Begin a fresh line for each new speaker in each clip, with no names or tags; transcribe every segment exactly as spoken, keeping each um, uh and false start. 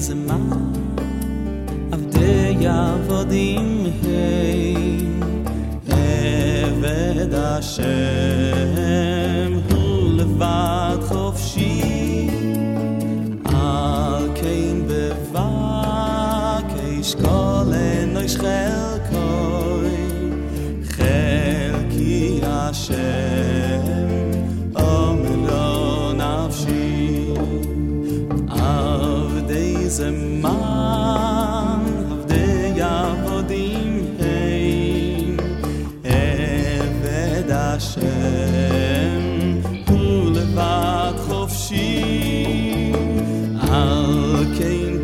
זמן עבדי עבדים הם עבד השם הוא לבד חופשי על כן בבקש כל אנוש חלקוי חלקי השם אומרו נפשי עבדי זמן עבדי עבדים הם עבד השם הוא לבד חופשי על כן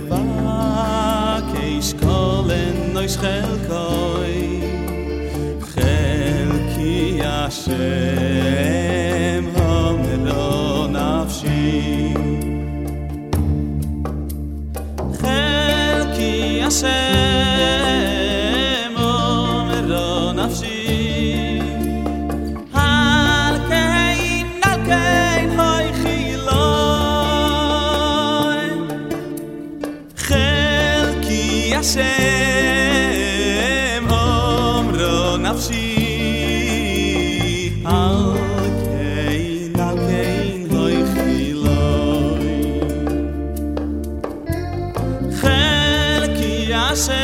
בבקש כל אנוש חלקוי חלקי השם אומרו נפשי חלקי השם אומרו נפשי על כן על כן הוי חילוי חלקי השם אומרו נפשי על כן על כן הוי חילוי חלקי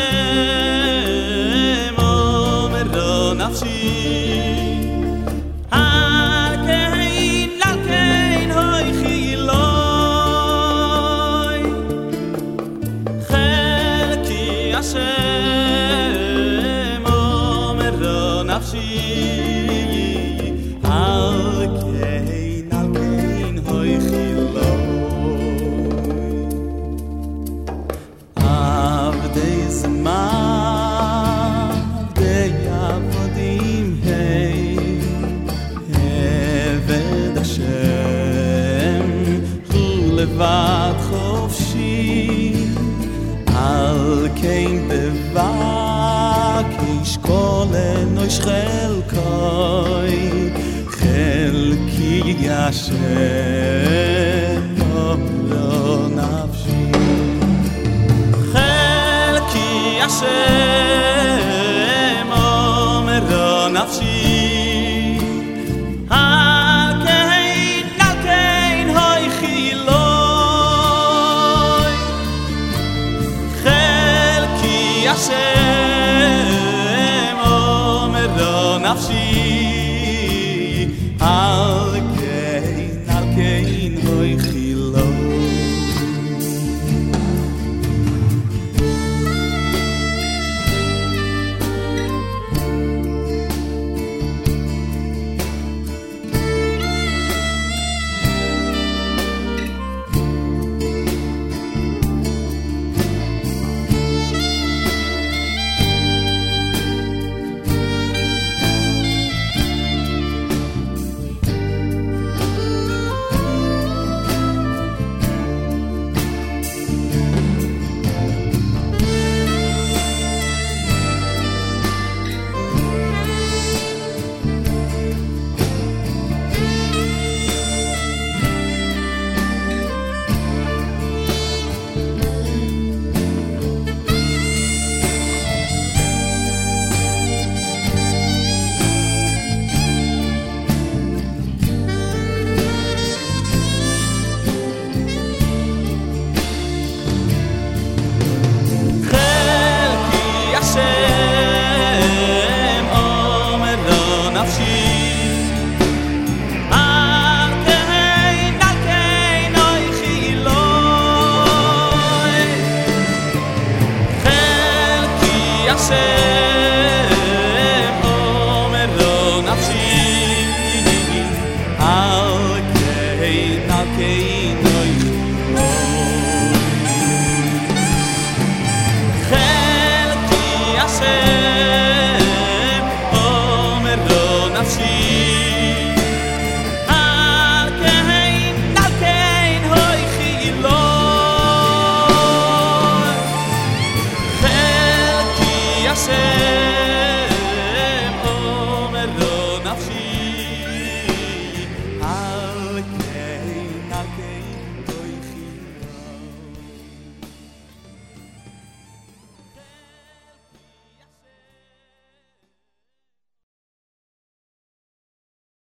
השם אומרו נפשי על כן על כן הוי חילוי חלקי השם אומרו נפשי על כן על כן הוי חילוי עבדי זמן עבדי עבדים הם עבד השם הוא לבד חופשי על כן בבקש כל אנוש חלקוי חלקי השם